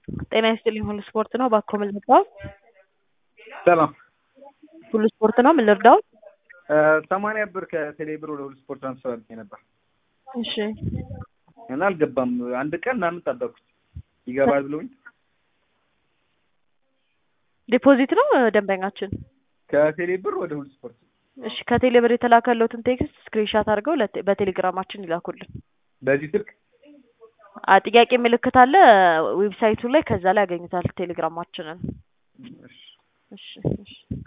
ጤና ይስጥልኝ ሁሉ ስፖርት ነው ባኮ ምን ልርዳው? ሰላም ሁሉ ስፖርት ነው ምን ልርዳው? 80 ብር ከቴሌ ብር ወደ ሁሉ ስፖርት ትራንስፈር አድርጌ ነበር። እሺ እና አልገባም። አንድ ቀን ምናምን ጠበቅኩት ይገባል ብሎኝ። ዲፖዚት ነው ደንበኛችን ከቴሌ ብር ወደ ሁሉ ስፖርት። እሺ ከቴሌ ብር የተላከለውትን ቴክስት ስክሪንሻት አድርገው በቴሌግራማችን ይላኩልን። በዚህ ስልክ ጥያቄ ምልክት አለ ዌብሳይቱ ላይ ከዛ ላይ ያገኙታል ቴሌግራማችንን። እሺ እሺ እሺ